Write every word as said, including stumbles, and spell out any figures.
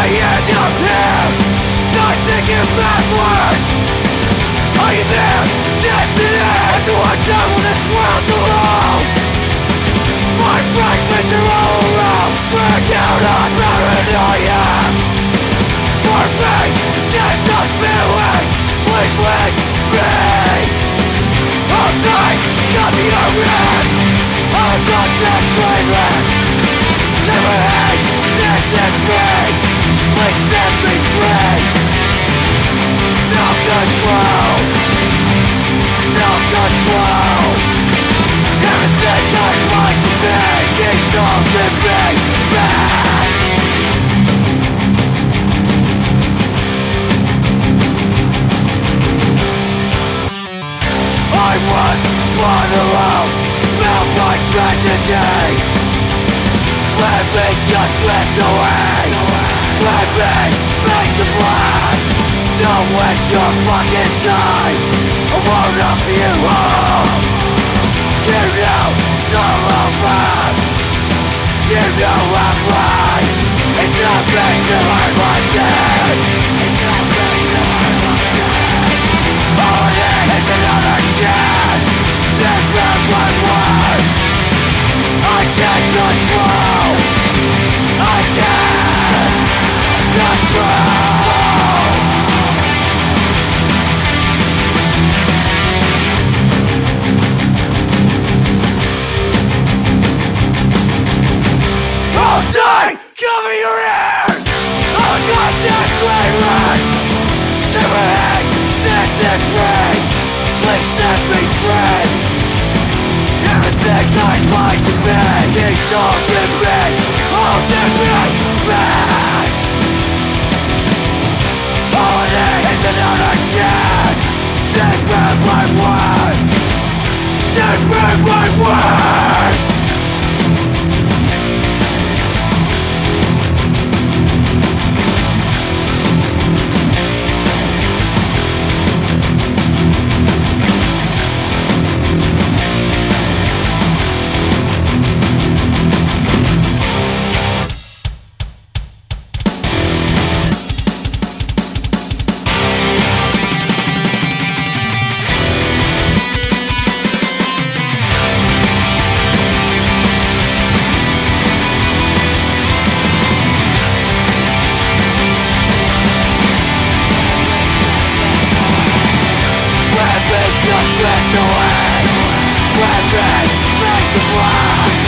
in your ear, just thinking backwards. Are you there, destined to unravel this world alone? My fragments are all around, strung out on paranoia. For fate, the sense of feeling, please lead me. I'll take, copy your hands, I'll concentrate. Set my head, set it free, please set me free. No control, no control. Everything is mine to be, it's all to be bad. I was born alone, felt my tragedy. Let me just drift away, let me fade to black. Don't waste your fucking time, I won't offer you all. You know it's all over, you know I'm right. It's not meant to hurt like this, it's not meant to hurt like this. All I need is another chance, take back my word. I can't control, I can't control. Hold tight, cover your ears, I'll concentrate. Take my head, set it free, please set me free. Everything is mine to be, it's all to me, all to me back. All I need is another chance, take back my word, take back my word. Just drift away, let me fade to black.